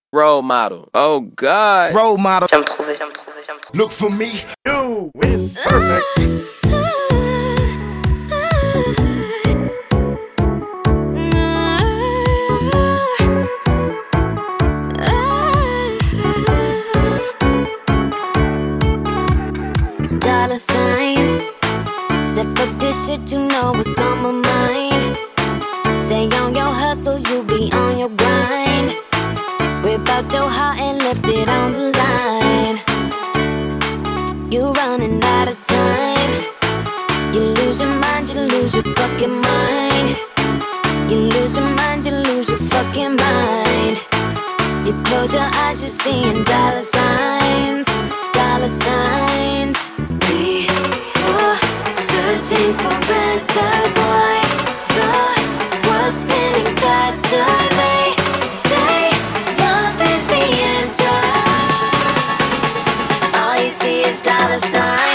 Role model. Oh God. Role model. J'aime trouver. Look for me. You is perfect. Dollar signs. Said fuck this shit, you know what's on my mind. Stay on your hustle, you be on your grind. Whip out your heart and lift it on the line. You running out of time. You lose your mind, you lose your fucking mind. You lose your mind, you lose your fucking mind. You close your eyes, you're seeing dollar signs. Dollar signs. We were searching for answers. Why the world's spinning faster? They say love is the answer. All you see is dollar signs.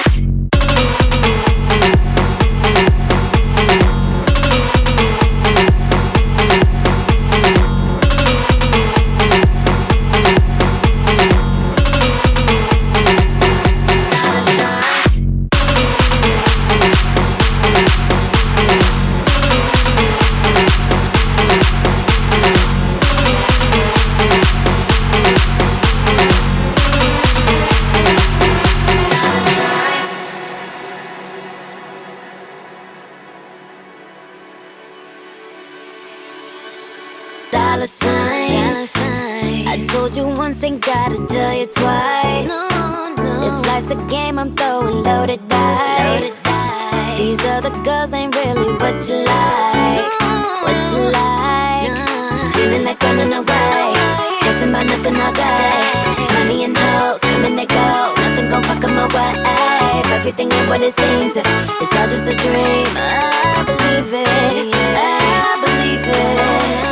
Dollar signs. Dollar signs. I told you once, ain't gotta tell you twice. No, no. If life's a game, I'm throwing loaded dice. These other girls ain't really what you like. What you like. Feeling like running away. Stressing about nothing all day. Money and hoes, come and they go. Nothing gon' fuck 'em away. If everything ain't what it seems, if it's all just a dream, I believe it. I believe it.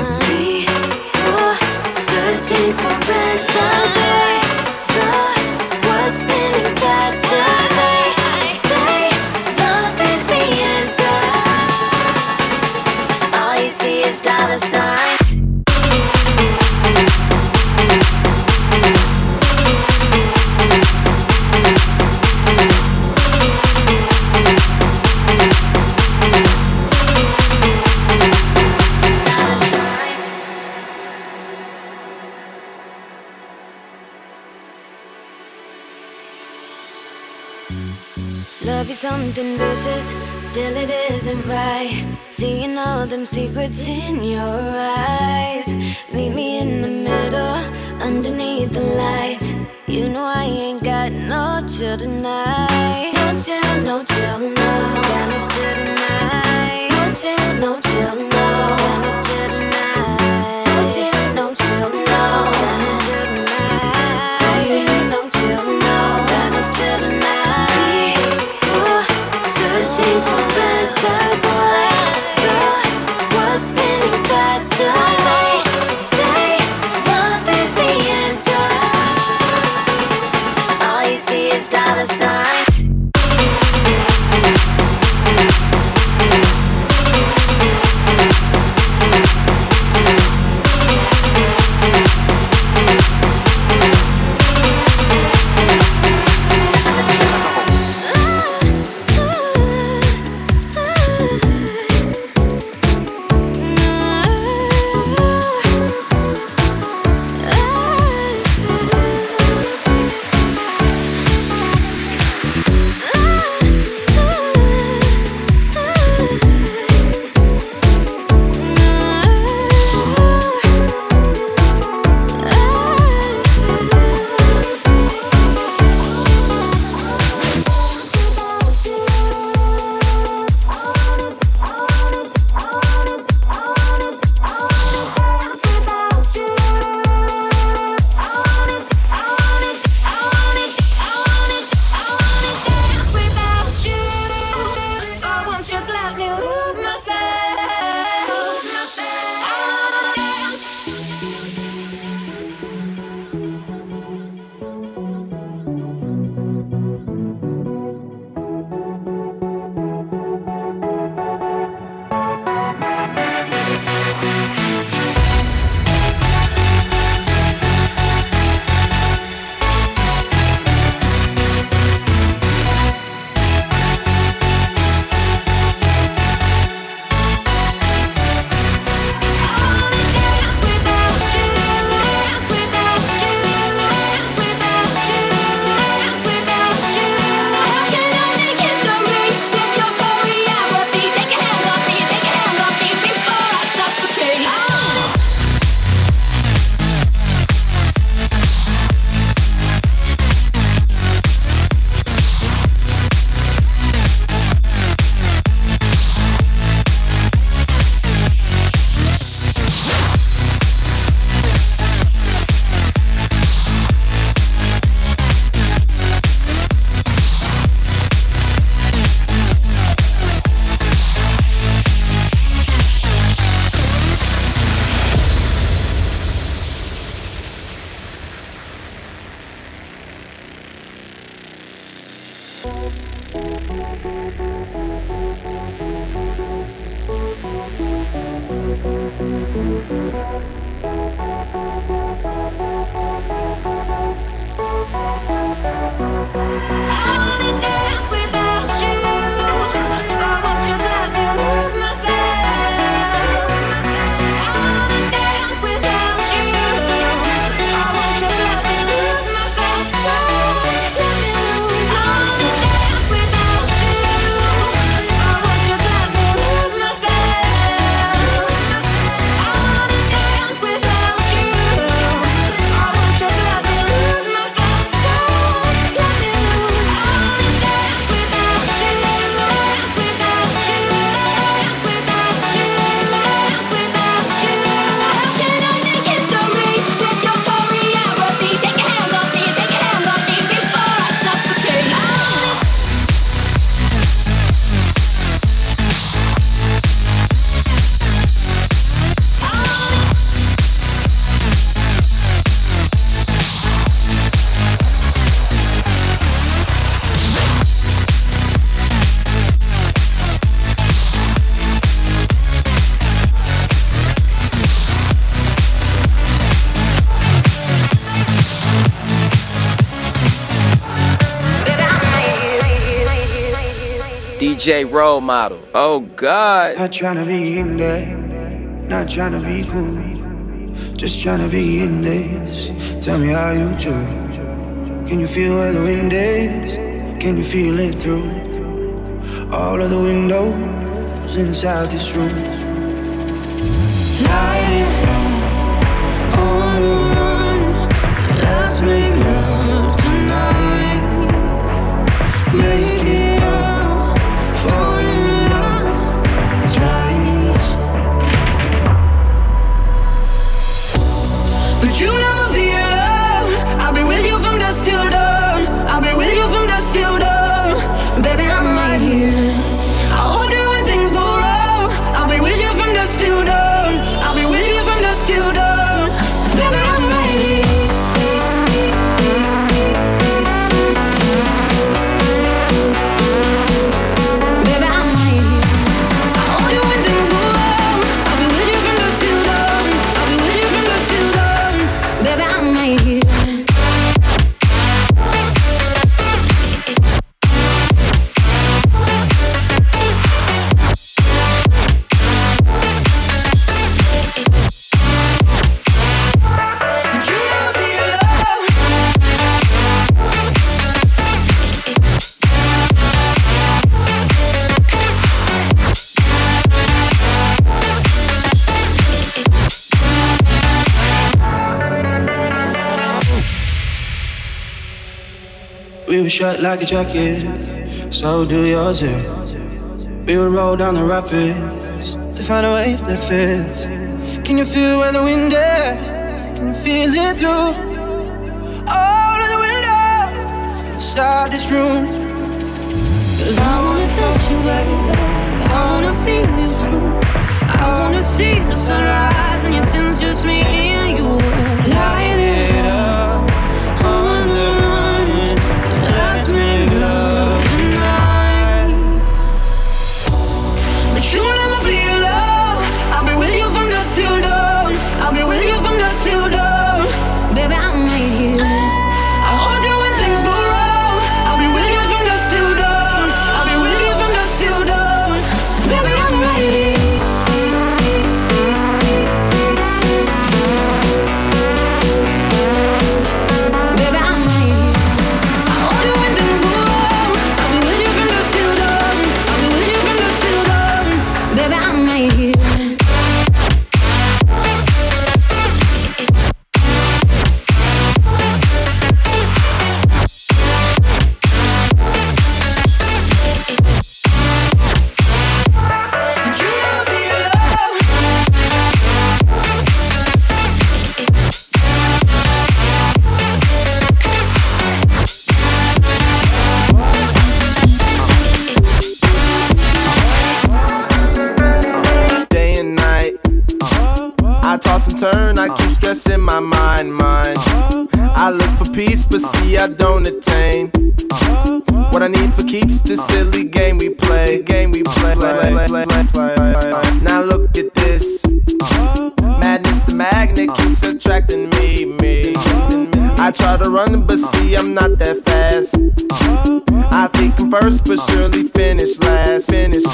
Searching for answers. The world's spinning faster. They say love is the answer. All you see is dollar signs. Love you something vicious, still it isn't right. Seeing all them secrets in your eyes. Meet me in the middle, underneath the lights. You know I ain't got no chill tonight. No chill, no chill, no. Got no chill tonight. No chill, no chill, no. Got no chill tonight. No chill, no chill, no. Got no chill tonight. No chill, no chill, no. Got no chill tonight. Searching for answers. Why the world's spinning faster? They say love is the answer. All you see is dollar signs. DJ role model. Oh God. Not tryna be in there, not tryna be cool, just tryna be in this. Tell me how you do. Can you feel where the wind is? Can you feel it through all of the windows inside this room? Light it up on the run. Let's make love tonight. Make it up, fall in love twice. But you never be alone. I'll be with you from dusk till dawn. I'll be with you from dusk till dawn. Baby, I'm right here. I'll hold you when things go wrong. I'll be with you from dusk till dawn. I'll be with you from dusk till dawn. Baby, I'm right here. Baby, I'm right here. I'll hold you when things go wrong. I'll be with you from dusk till dawn. I'll be with you from dusk till dawn. Baby, I'm right here. We were shut like a jacket, so do yours too. We would roll down the rapids to find a wave that fits. Can you feel where the wind is? Can you feel it through all of the windows inside this room? 'Cause I wanna touch you, baby. I wanna feel you too. I wanna see the sunrise and your sins, just me and you. Light it up on the run. Let's make love tonight. But you'll never be alone. I'll be with you from dusk till dawn. I'll be with you from dusk till dawn. Baby, I'm right here. I'll hold you when things go wrong. I'll be with you from dusk till dawn. I'll be with you from dusk till dawn. Baby, I'm right here. I keep stressing my mind. I look for peace, but see I don't attain. What I need for keeps this silly game we play. Now look at this. Madness, the magnet keeps attracting me. I try to run, but see I'm not that fast. I think I'm first, but surely finish last.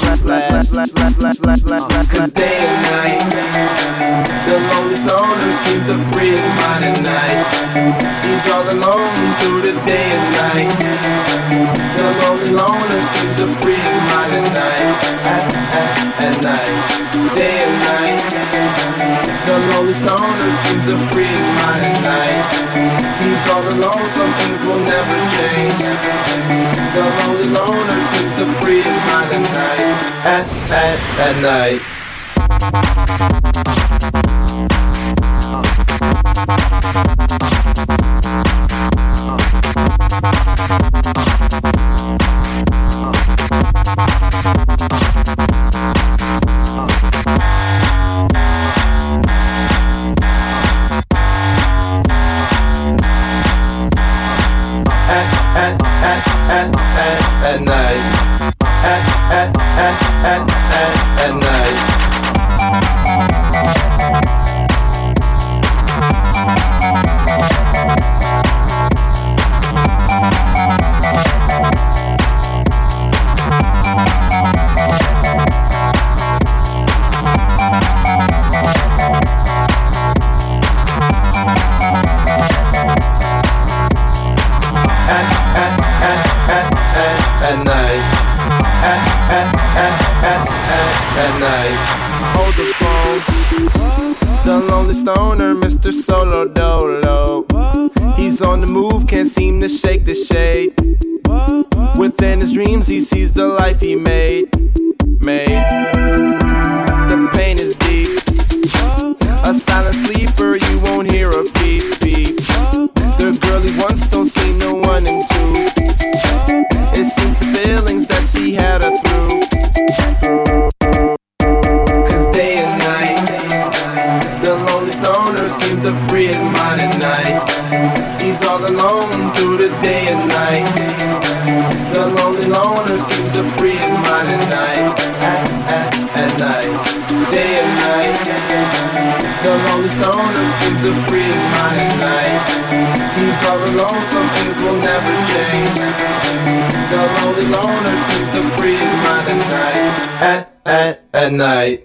Cause day and night, the lonely stoner seems to free his mind at night. He's all alone through the day and night. The lonely loner seems to free his mind at night. At night, day and night. The lonely stoner seems to free his mind at night. He's all alone, some things will never change. The lonely loner seems to free his mind at night. At night. At night. At night. At night. Hold the phone. The lonely stoner, Mr. Solo Dolo. He's on the move, can't seem to shake the shade. Within his dreams, he sees the life he made. The pain is deep. A silent sleeper, you won't hear a beep. The girl he wants don't see no one in two. It seems the feelings that she had her through. Cause day and night, the lonely stoner seems to free his mind at night. He's all alone through the day and night. The lonely loner seems to free his mind at night. At night, day and night. The lonely stoner seems to free his mind at night. He's all alone, some things will never change. The lonely loner seems to free his mind at night. At night.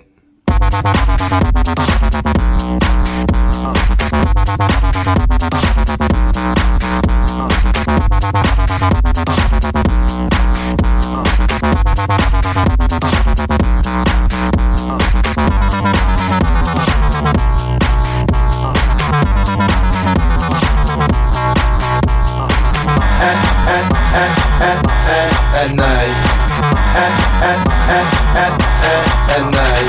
At night. At night.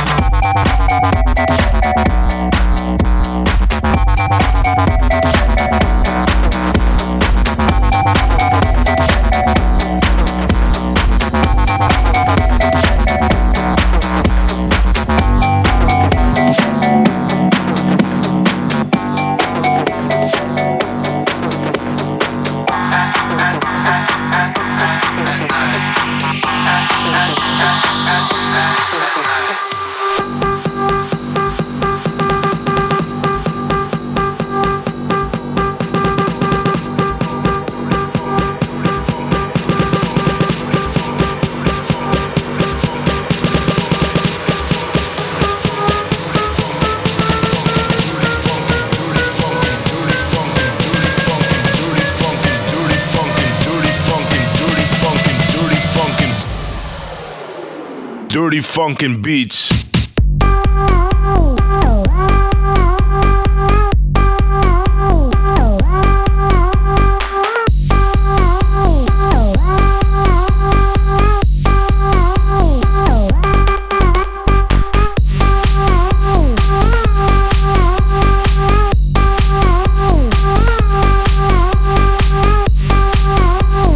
Dirty funkin' beats.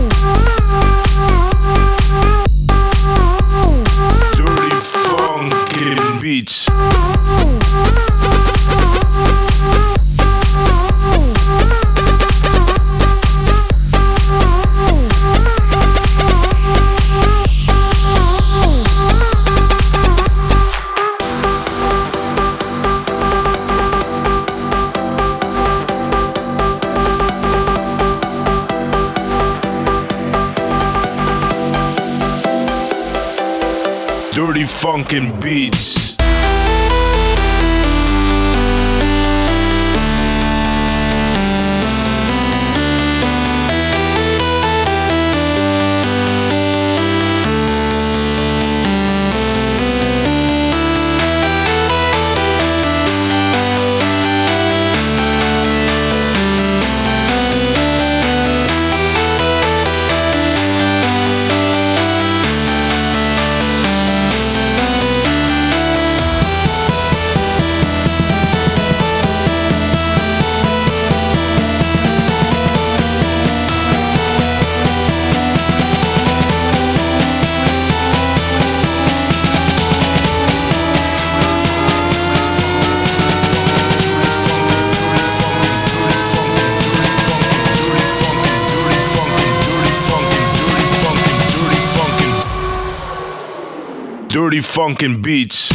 Funky. funkin' beats. Dirty funkin' beats.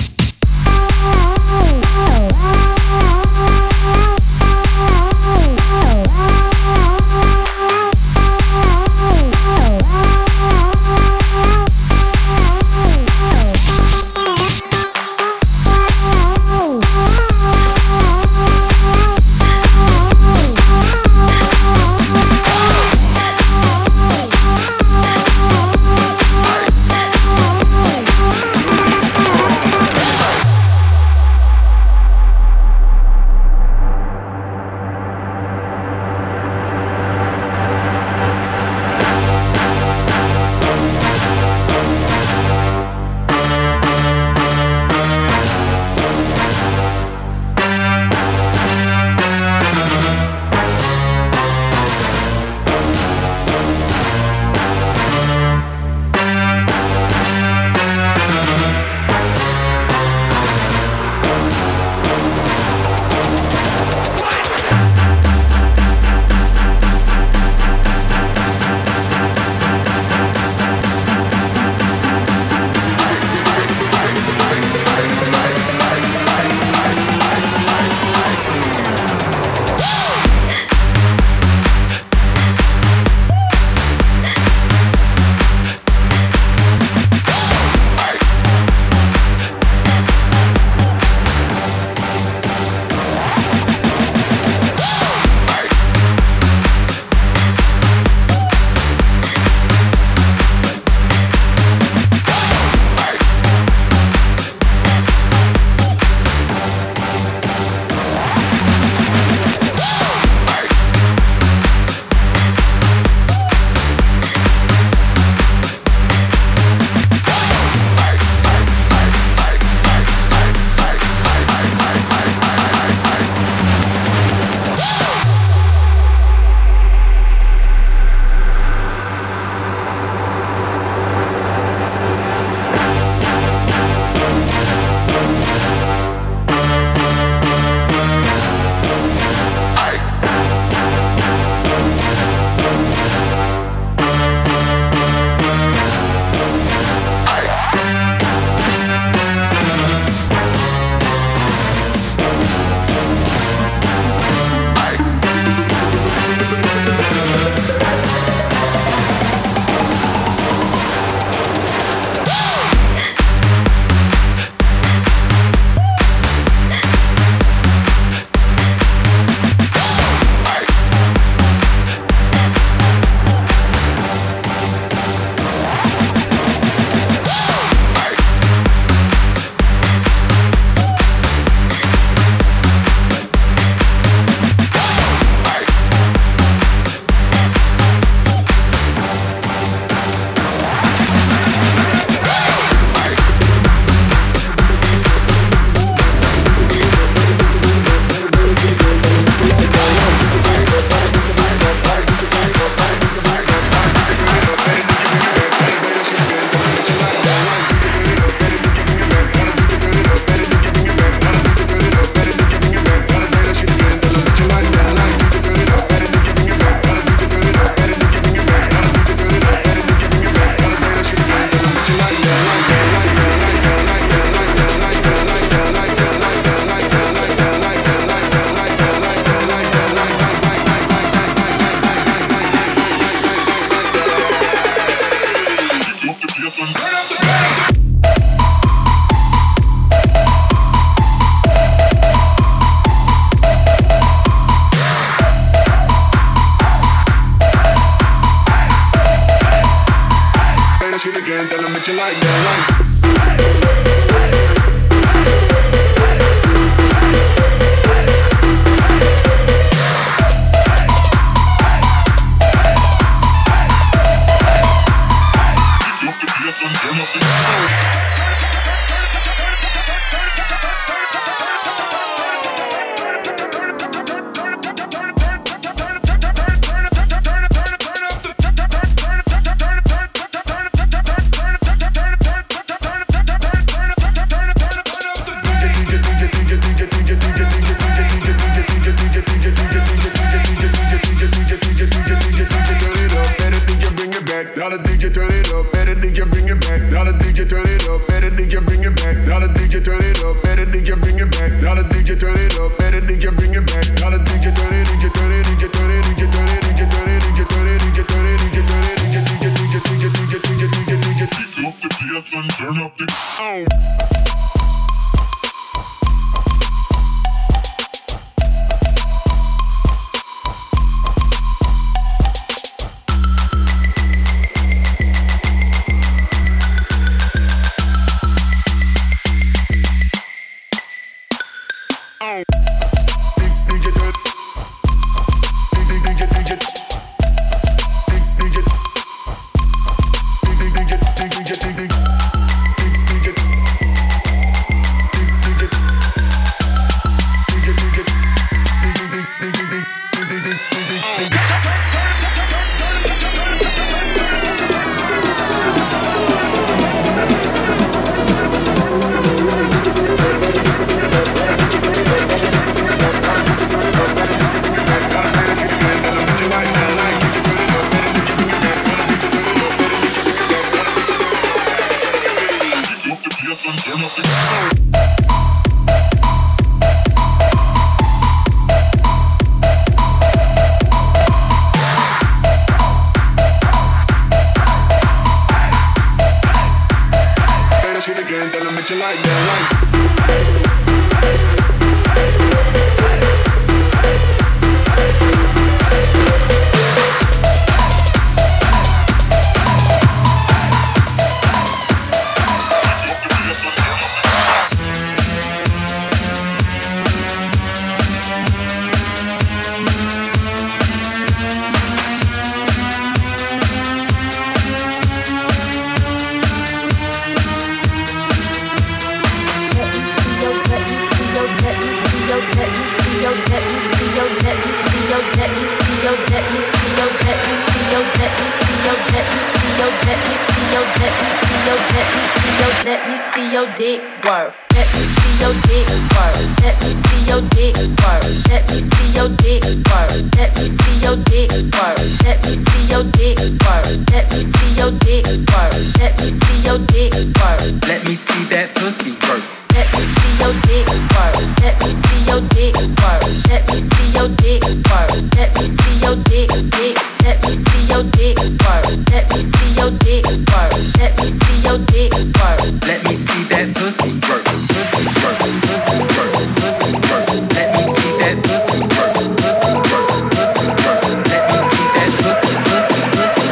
your dick work. Let me see your dick work. Let me see your dick work. Let me see your dick work. Let me see your dick work. Let me see your dick work. Let me see your dick work. Let me see your dick work. Let me see that pussy work. Let me see your dick work. Let me see your dick work. Let me see your dick work. Let me see your dick, dick. Let me see your dick work. Let me see your dick work. Let me see your dick work. Let me see that pussy work. Pussy work. Pussy work. Pussy work. Let me see that pussy work. Pussy work. Pussy work. Let me see that pussy. Pussy. Pussy.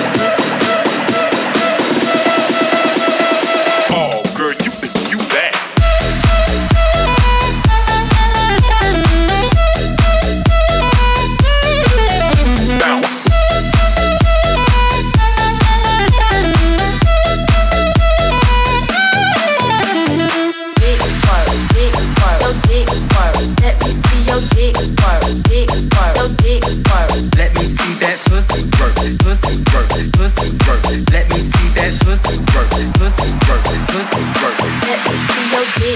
Pussy. Oh, girl, you that. Bounce. Dick work, dick work, your dick work. Let me see your dick work, dick work, your dick work. Let me see that pussy work. Pussy work. Pussy work. Let me see that pussy work. Pussy work. Pussy work. Let me see your dick.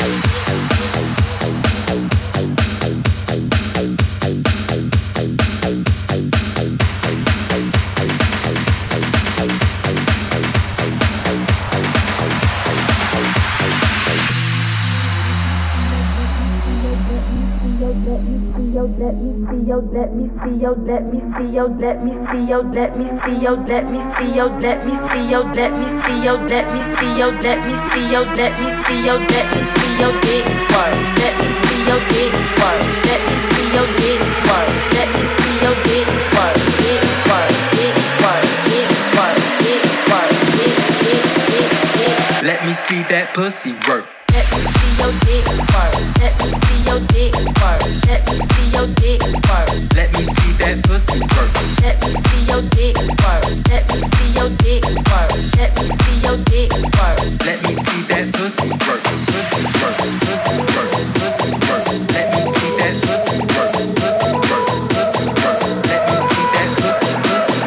Let me see your, let me see your, let me see your, let me see your, let me see your, let me see your, let me see your, let me see your, let me see your, let me see your, let me see your, let me see your dick work. Let me see your dick work. Let me see your dick work. Let me see your dick work. Dick work. Dick work. Dick work. Dick work. Dick. Dick. Dick. Dick. Let me see that pussy work. Let me see your dick work. Let me see your dick work. Let me see your dick work. Let me see that pussy work. Let me see your dick work. Let me see your dick work. Let me see your dick work. Let me see that pussy work. Pussy work. Pussy work. Pussy work. Let me see that pussy work. Pussy work. Pussy work. Let me see that pussy. Pussy.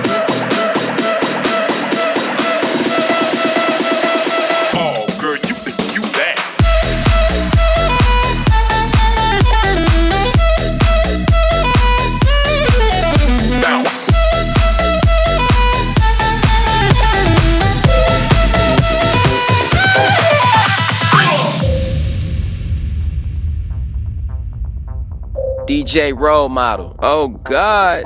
Pussy. Oh, girl, you that. Bounce. DJ Role Model. Oh God.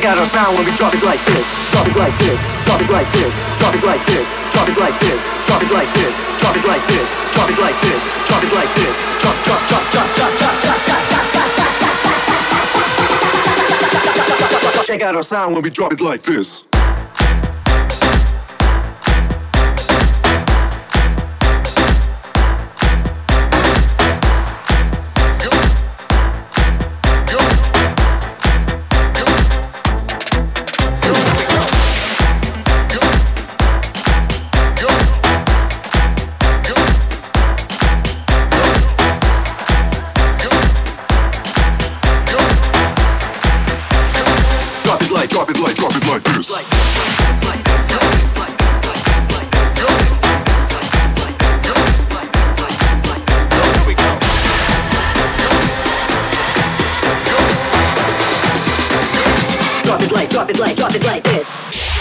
Check out our sound when we drop it like this. Drop it like this. Drop it like this. Drop it like this. Drop it like this. Drop it like this. Drop it like this. Drop it like this. Drop it like this. Drop, drop, drop, drop, drop, drop, drop, drop, drop. Check out our sound when we drop it like this. Drop it like this. Drop it like this.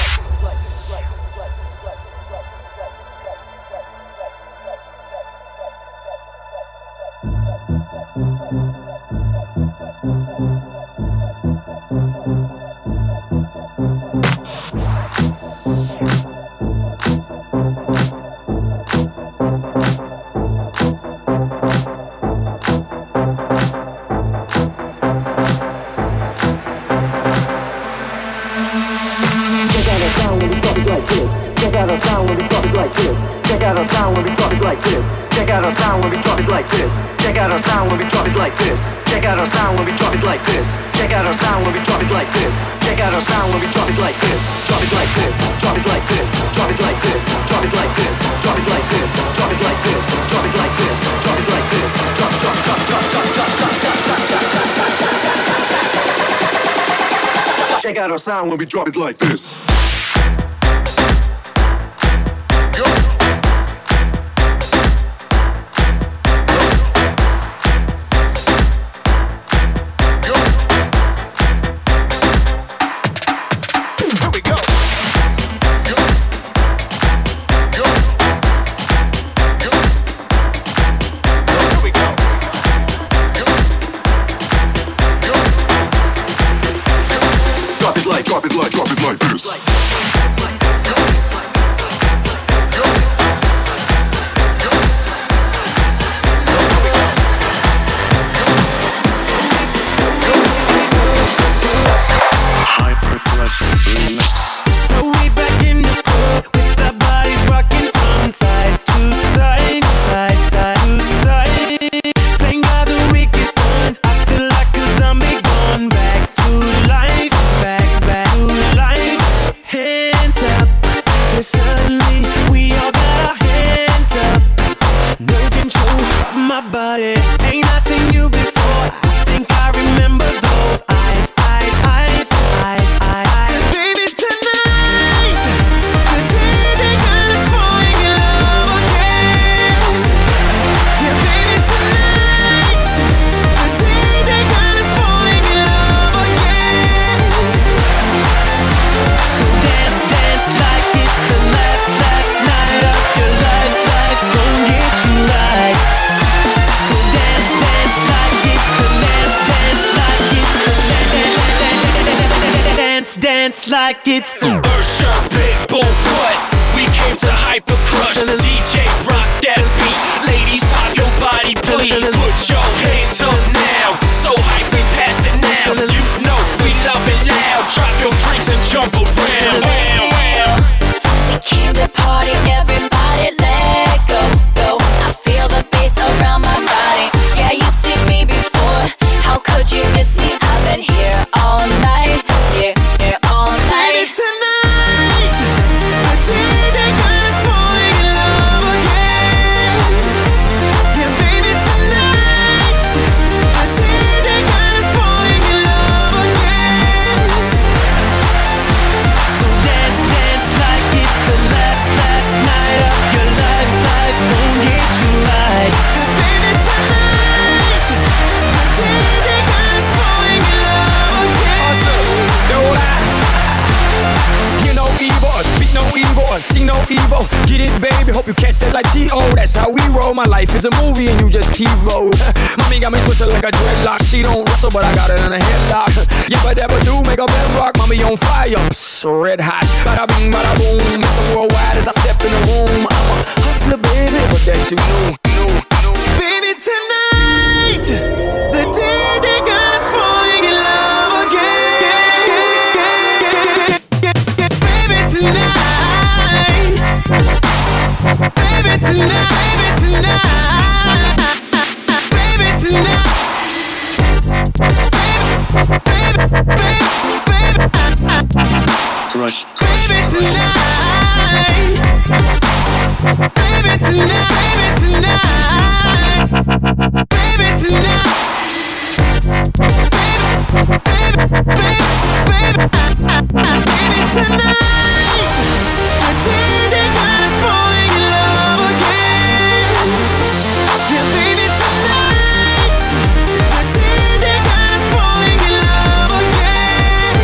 Check out our sound when we drop it like this. Check out our sound when we drop it like this. Check out our sound when we drop it like this. Check out our sound when we drop it like this. Check out our sound when we drop it like this. Check out our sound when we drop it like this. Check out our sound when we drop it like this. Drop it like this. Drop it like this. Drop it like this. Drop it like this. Drop it like this. Drop it like this. Drop it like this. Drop it like this. Drop, drop, drop, drop, drop, drop, drop, drop, drop, drop. Check out our sound when we drop it like this. Drop it like this. So we back in the club with our bodies rocking from side to side, side to side. Thank God the week is done. I feel like a zombie gone back to life, back to life. Hands up, 'cause suddenly we all got our hands up. No control of my body. Ain't I seen you before? I think I remember those eyes. Baby, tonight, the DJ got us falling in love again. Yeah, baby, tonight, the DJ got us falling in love again. So dance like it's the last night of your life. Life gon' get you right. So dance like it's the last. Dance like it's the last. Dance like it's the Ursher, big bull cut. We came to hyper crush. DJ rock that beat. Ladies, pop your body, please. Put your hands up now. So hype, we pass it now. You know we love it loud. Drop your drinks and jump around. We came to party, everybody let go, go. I feel the bass around my body. Yeah, you seen me before. How could you miss me? I've been here all night. Yeah, here all night. Baby, tonight, the DJ got us falling in love again. Yeah, baby, tonight, the DJ got us falling in love again. So dance like it's the last night of your life. Life won't get you right. 'Cause baby, tonight, the DJ got us falling in love again. You know evil, speak no evil, see no evil. go. Get it, baby, hope you catch that like T.O. That's how we roll. My life is a movie and you just TiVo. Mommy got me twisted like a dreadlock. She don't wrestle, but I got it in a headlock. Yabba dabba do, make a bedrock. Mommy on fire, so red hot. Bada bing, bada boom. Mr. Worldwide as I step in the room. I'm a hustler, baby, but that you know. Baby, tonight, the DJ got us falling in love again. Baby, tonight. Baby, tonight. Baby, tonight. Crush. Baby, tonight. Baby, tonight. Baby, tonight. Baby, tonight. The DJ got us falling in love again. Yeah, baby, tonight. The DJ got us falling in love again.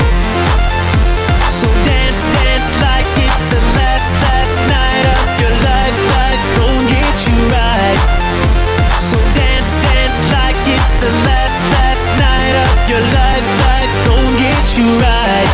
So dance like it's the last night of your life. Life gon' get you right. So dance like it's the last night of your life. Life gon' get you right.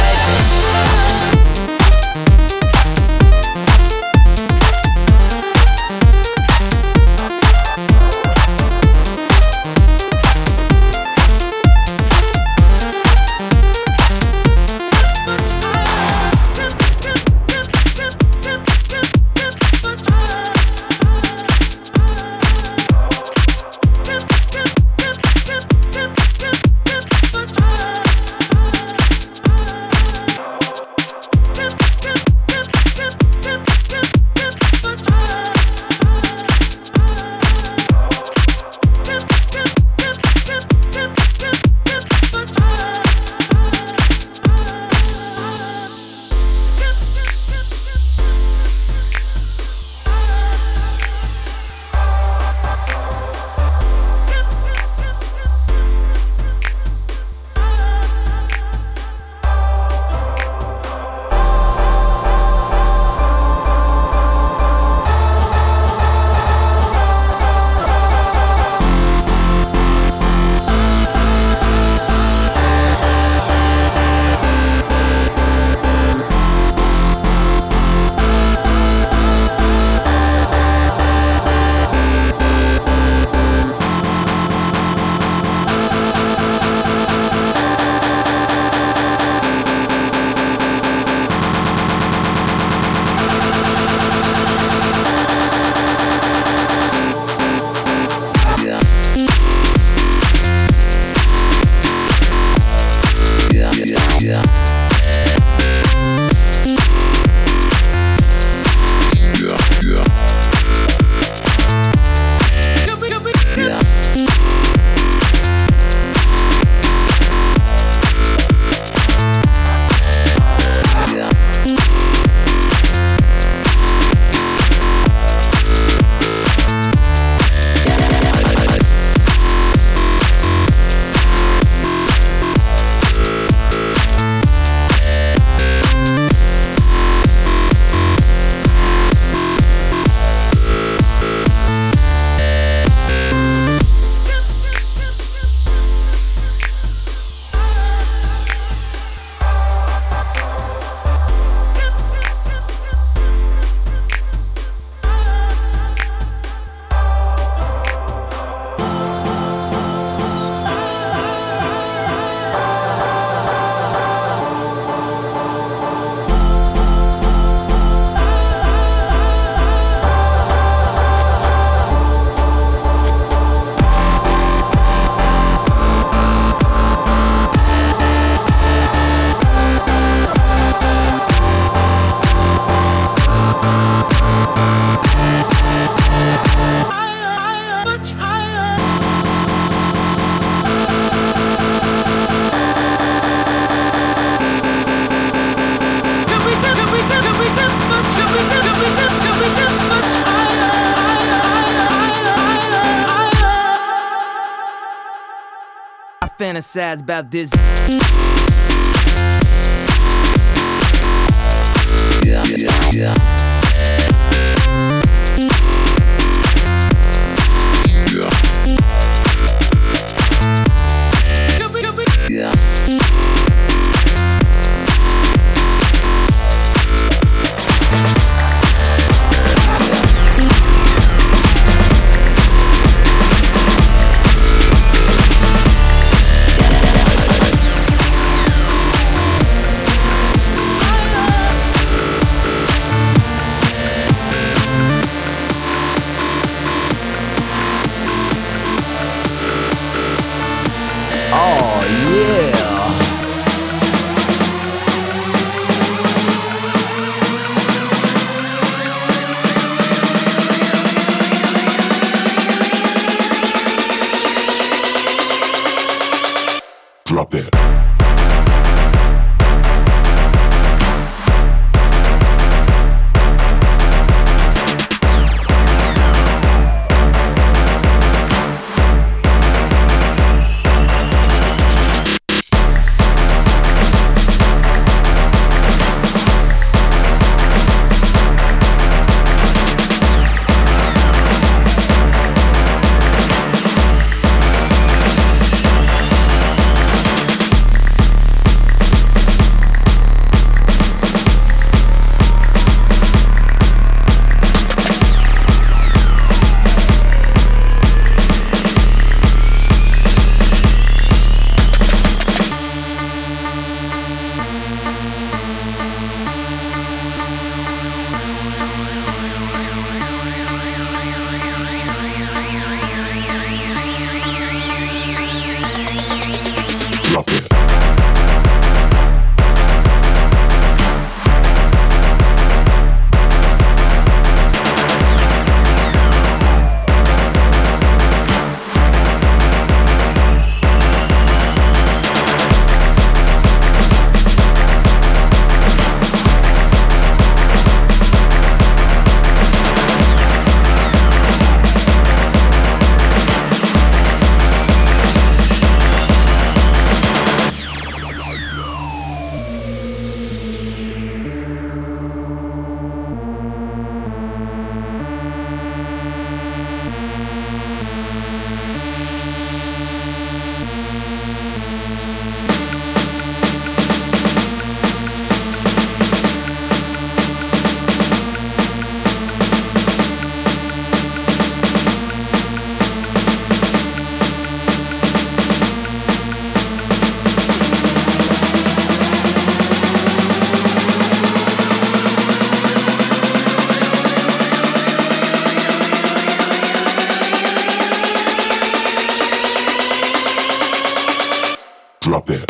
fantasize about this. Yeah. drop that.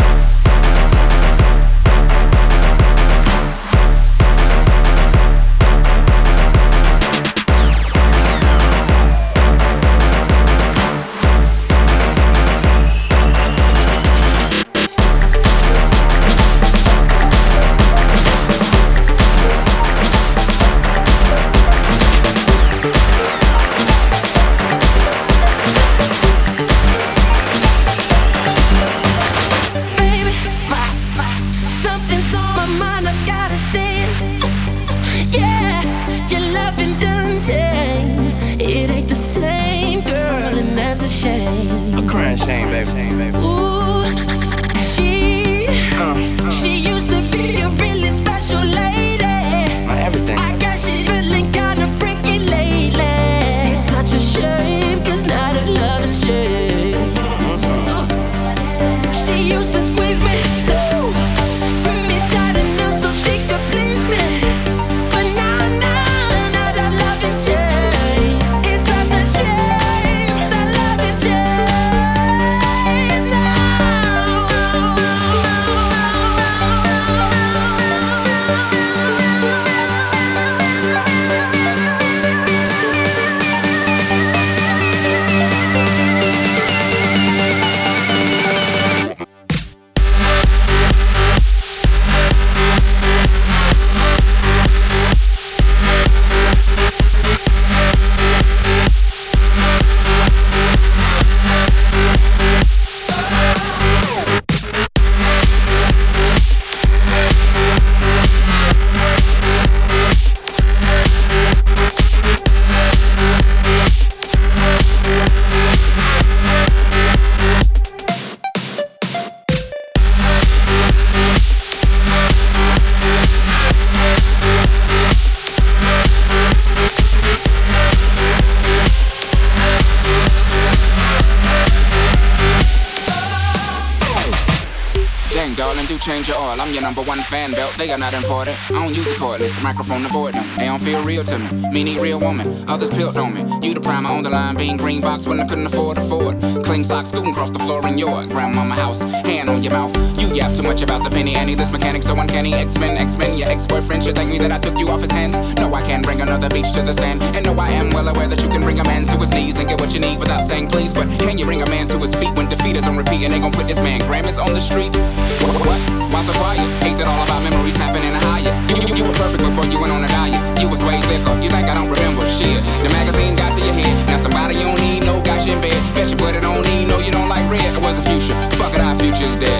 Change your oil, I'm your number one fan belt. They are not important. I don't use a cordless microphone to void them. They don't feel real to me. Me need real woman. Others built on me. You the primer on the line, being green box when I couldn't afford to afford. Clean socks scooting across the floor in your grandmama house. Hand on your mouth. You yap too much about the penny Annie. This mechanic so uncanny. X-Men, your ex-boyfriend should thank me that I took you off his hands. No, I can't bring another beach to the sand. And no, I am well aware that you can bring a man to his knees and get what you need without saying please. But can you bring a man to his feet when defeat is on repeat and they gon' put this man Grammys on the street? What? Why so quiet? Hate that all of our memories happen in a higher. You were perfect before you went on a diet. You was way thicker. You think I don't remember shit? The magazine got to your head. Now somebody you don't need, no, got you in bed. Bet you put it on need, no, you don't like red. It was the future. Fuck it, our future's dead.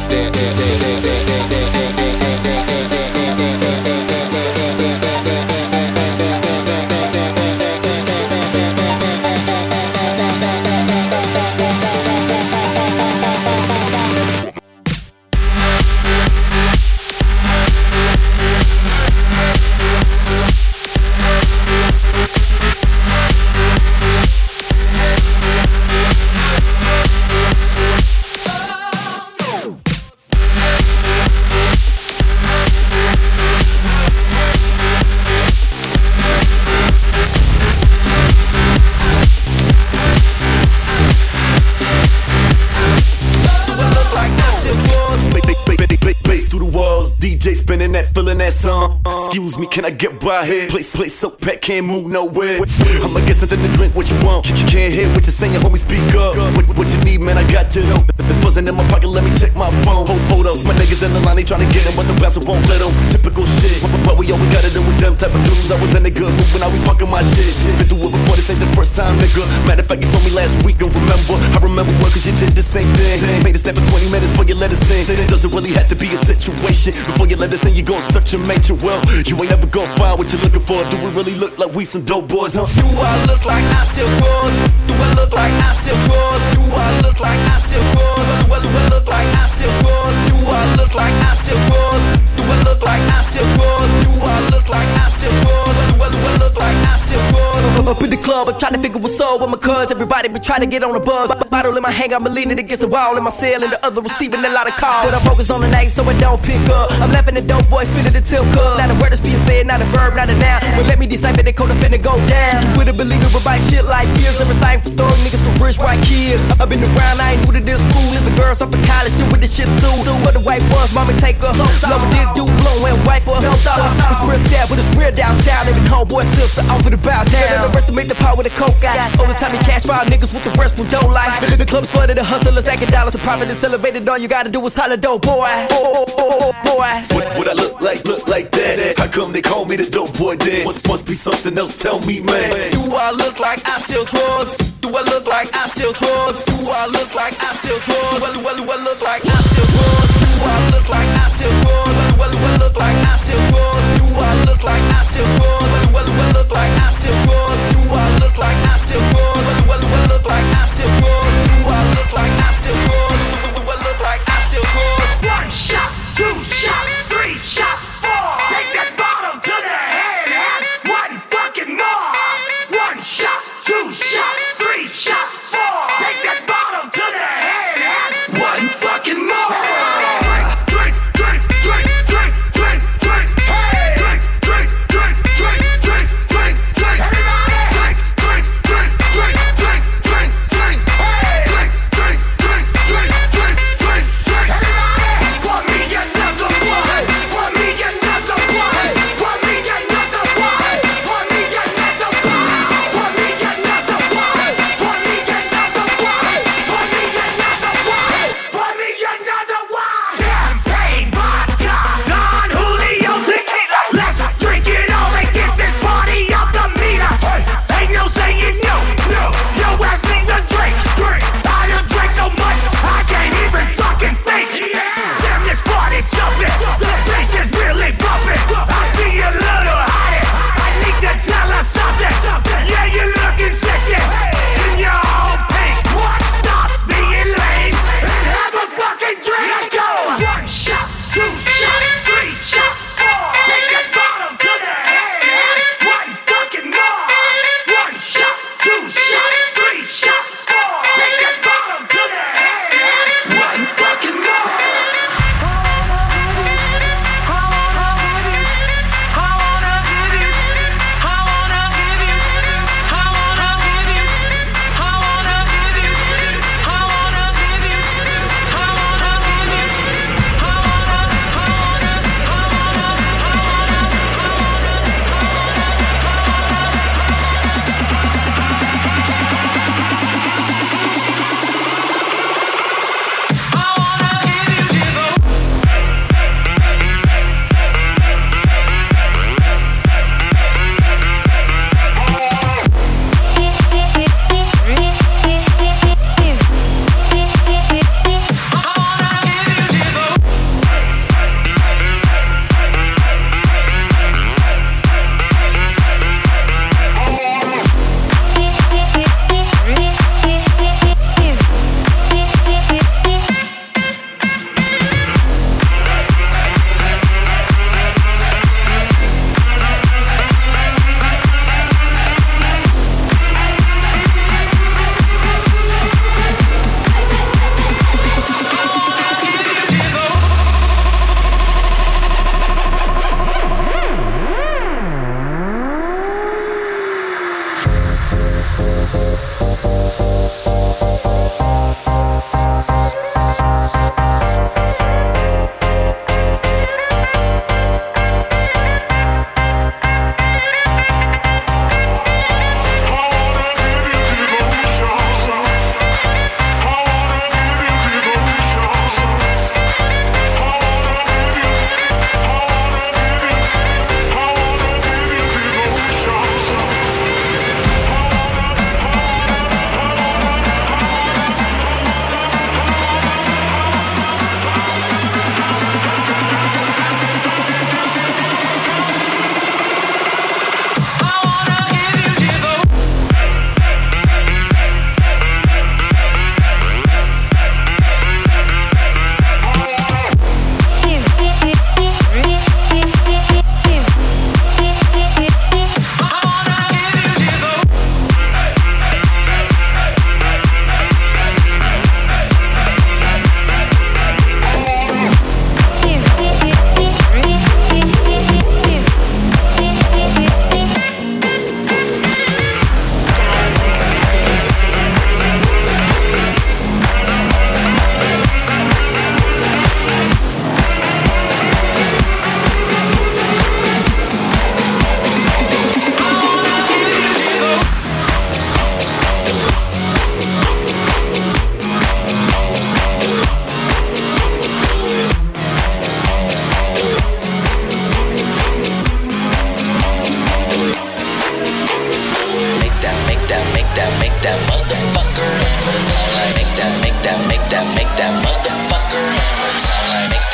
Feeling that song. Excuse me, can I get by here? Place so packed, can't move nowhere. I'ma get something to drink, what you want? You can't hear what you're saying, homie, speak up. What you need, man, I got you. It's buzzing in my pocket, let me check my phone. Hold up, my niggas in the line, they tryna get in, but the bouncer won't let them. Typical shit, but we always gotta do with them type of dudes. I was in a good mood when I was fucking my shit. Been through it before, this ain't the first time, nigga. Matter of fact, you told me last week, and remember, I remember what, cause you did the same thing. Made a snap for 20 minutes before you let us in. Doesn't really have to be a situation. Before you let us in, you gon' search and make your well. You ain't never gon' find what you're looking for. Do we really look like we some dope boys, huh? Do I look like I sell drugs? Do I look like I sell drugs? Do I look like I sell drugs? Do I look like I sell drugs? Do I look like I sell drugs? Do I look like I sell drugs? Do I look like I sell drugs? Do I look like I sell drugs? Up in the club, I'm trying to figure what's up with my cuz. Everybody been trying to get on the buzz. Bottle in my hand, I'm leaning against the wall in my cell, and the other receiving a lot of calls. But I'm focused on the night, so I don't pick up. I'm laughing at dope boys, spinning the tip cup. Not a word is being said, not a verb, not a noun. But let me decipher the code, I'm finna go down. You wouldn't believe it, but by shit like this, everything from throwing niggas to rich white kids. I've been around, I ain't new to this fool. If the girls up in college doing this shit too. So what the white ones, mama take her. Love a dick, do blow and wipe her. It's real sad, but it's real downtown. Every homeboy sister offer to bow down. Underestimate the power of the coke guy. All the time he cash for our niggas with the rest who don't like. The club's flooded, the hustlers stacking dollars. The profit is elevated. All you gotta do is holler dope boy. Boy. What I look like that? How come they call me the dope boy then? Must be something else, tell me, man. Do I look like I sell drugs? Do I look like I sell drugs? Do I look like I sell drugs? Do I look like I sell drugs? Do I look like I sell drugs? Do I look like I sell drugs? Do I look like I sell drugs? Do I look like I sell drugs? Do I look like I sell drugs? Do I look like I sell drugs? Do I look like I sell drugs? Do I look like I sell drugs? One shot, two shots, three shots, four. Take that bottom to the head and one fucking more. One shot, two shots, three shots, four. Take that bottom to the head and one fucking more. Drink, drink, drink, drink, drink, drink, drink. Hey, drink, drink, drink, drink. make that motherfucker hammer time. Like make that motherfucker hammer time. Like make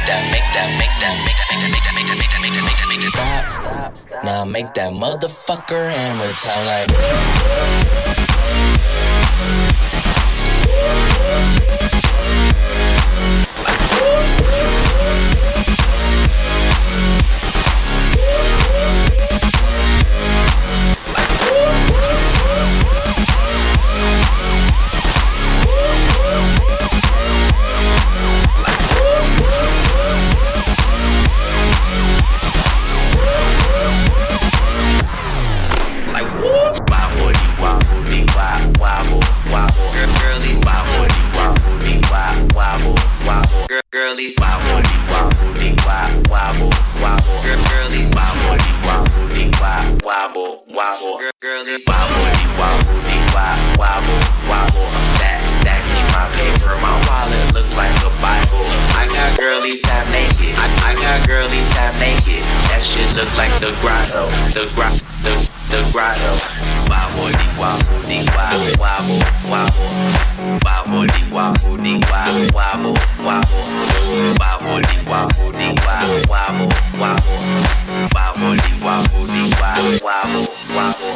that. Stop. Now make that motherfucker hammer time. Like. Girlies wobble, wobble, wobble. Girlies wobble, wobble, wobble. Girlies wobble, wobble. Stacking my paper, my wallet look like a Bible. I got girlies half naked. I got girlies half naked. That shit look like the grotto, the grotto. Wobble, wobble, wobble, wobble. Wobble, wobble, wobble, wobble, wobble. Wobble, wobble, wobble, wobble. Wobble, wobble, wobble, wobble.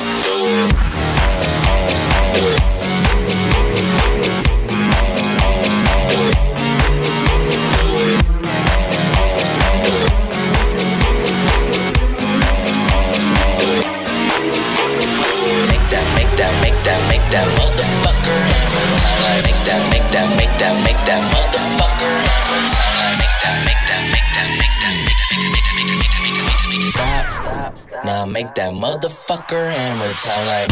Make that motherfucker hammer time. Like make that motherfucker hammer time. Like stop. Now make that motherfucker hammer time. Like.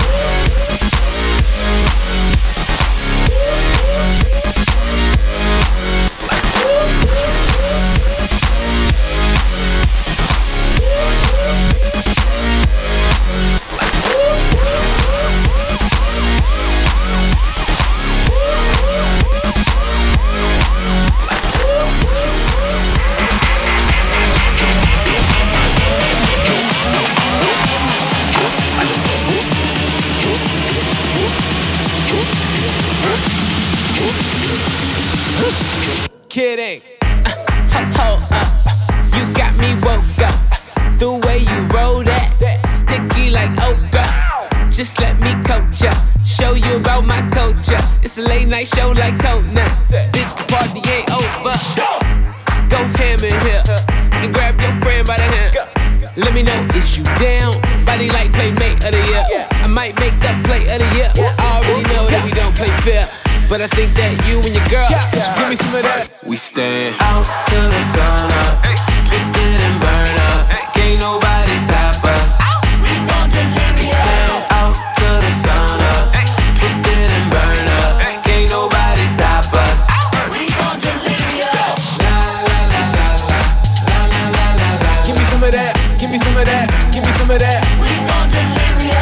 Kidding. Hold up. You got me woke up. The way you roll that, sticky like okra. Just let me coach ya, show you about my culture. It's a late night show like Conan. Bitch, the party ain't over. Go ham in here and grab your friend by the hand. Let me know, is you down? Body like playmate of the year. I might make that play of the year. I already know that we don't play fair, but I think that you and your girl, just give me some of that. We stand out till the sun up, twisted and burn up. Can't nobody stop us. We gon' deliver you. Stand out till the sun up, twisted and burn up. Can't nobody stop us. We gon' deliver you. La la la la la la la la la. Give me some of that. Give me some of that. Give me some of that. We gon' deliver you.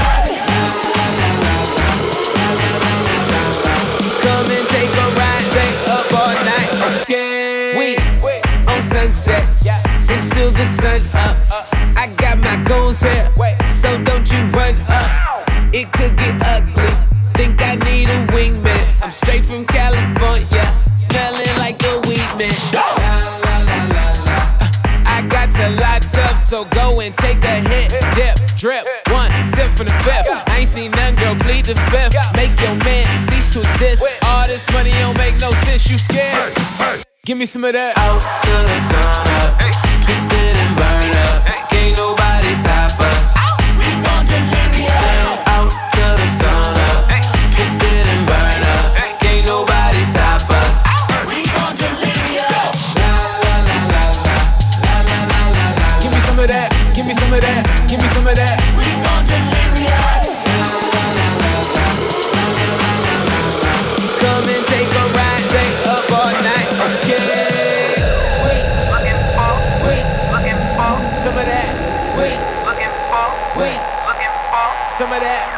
Come and take a ride, stay up all night, okay? We on sunset until the sun up. I got my goals here, so don't you run up. It could get ugly. Think I need a wingman. I'm straight from California, smelling like a weed man. I got to light up, so go and take a hit, dip, drip, one sip from the fifth. I ain't seen none, girl, plead the fifth. Make your man cease to exist. All this money don't make no sense, you scared? Give me some of that. Out till the sun up, twisted and burn up. Can't nobody stop us. We gon' deliver you. Out till the sun up, twisted and burn up. Can't nobody stop us. We gon' deliver you. La la la la la la la la la. Give me some of that. Give me some of that. Give me some of that. We gon' deliver you. Come and take a ride, stay up all night, okay? Some of that. Some of that.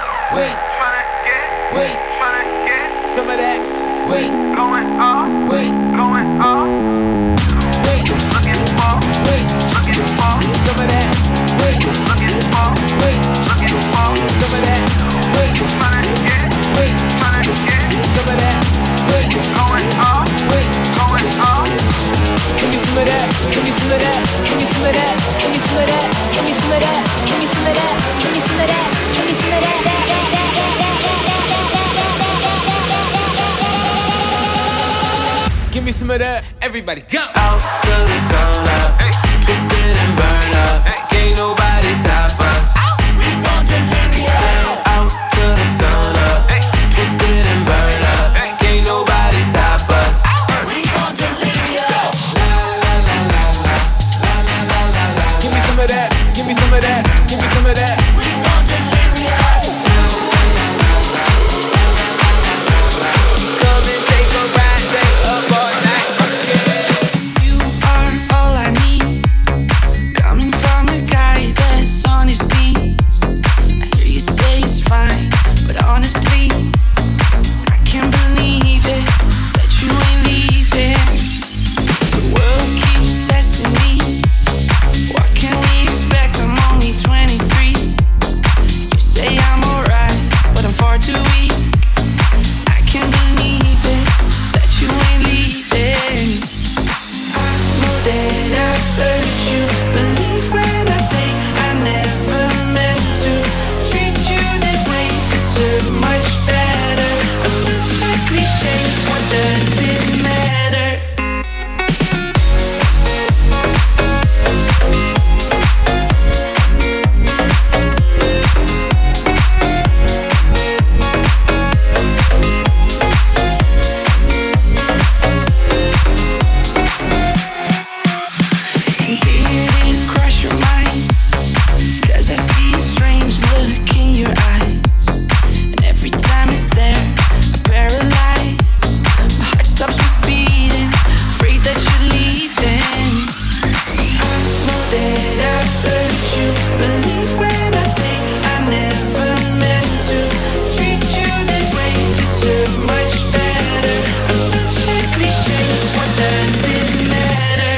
Some of that. Going up. Some of that. Looking for. Some of that. some of that. Everybody go. Out till the sun up, twisted and burn up. Can't nobody stop us. We gon' delirious. Out till the sun up, twisted and burn up. Can't nobody stop us. We gon' delirious. La la la la la la la la la. Give me some of that. Give me some of that. Give me some of that. We gon' delirious. Come and take a ride, stay up all night. You are all I need. Coming from a guy that's on his knees. I hear you say it's fine, but honestly, I can't believe it that you ain't leaving. The world keeps testing me. What can we expect? I'm only 23. You say I'm alright, but I'm far too weak. I can't believe it that you ain't leaving. I know that I've hurt you. Believe when I say I never meant to treat you this way. Deserve much better. I'm such a cliche. What does it matter? Did it cross your mind? 'Cause I see a strange look in your eyes, and every time it's there, I paralyze. My heart stops beating, afraid that you're leaving. I know that I've hurt you. Believe when I say I never meant to treat you this way. Deserve much better. I'm such a cliche. What does it matter?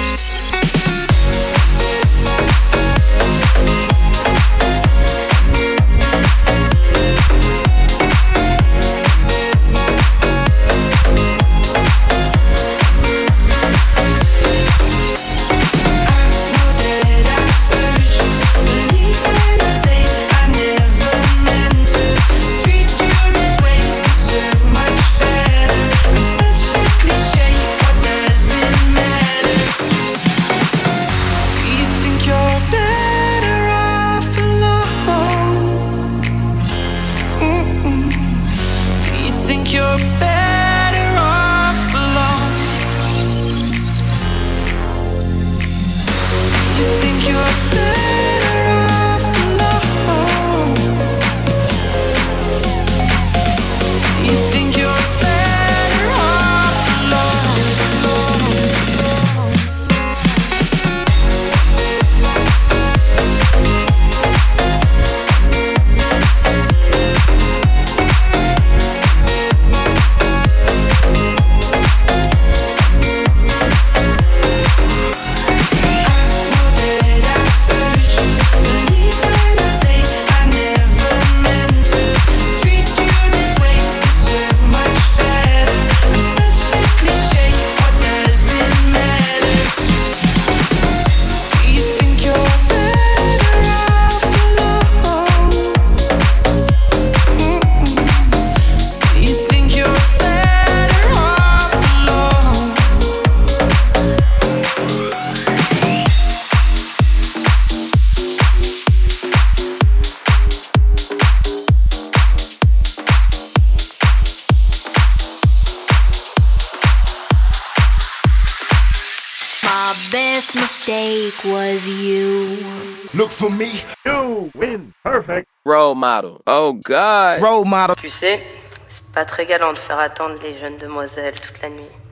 Mistake was you. Look for me. You win. Perfect. Role model. Oh God. Role model. Tu sais, c'est pas très galant de faire attendre les jeunes demoiselles toute la nuit.